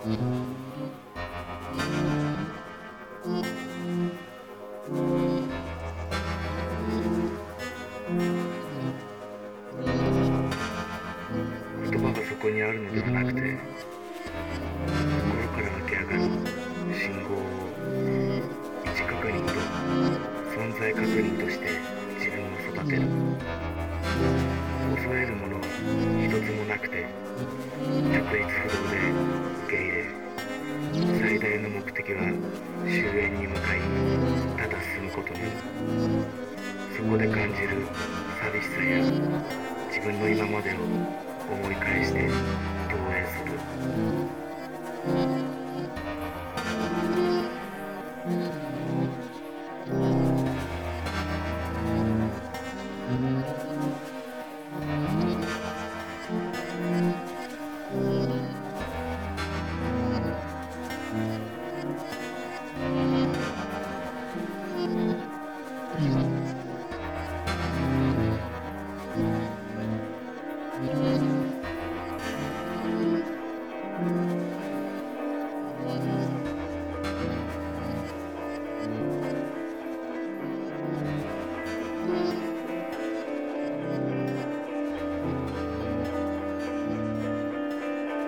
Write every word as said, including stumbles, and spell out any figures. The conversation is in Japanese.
言葉がそこにあるのではなくて、心から湧き上がる信号を位置確認と存在確認として自分を育てる。恐れるものは一つもなくて、直立不動で受け入れ、最大の目的は終焉に向かいただ進むことなの。そこで感じる寂しさや自分の今までを思い返して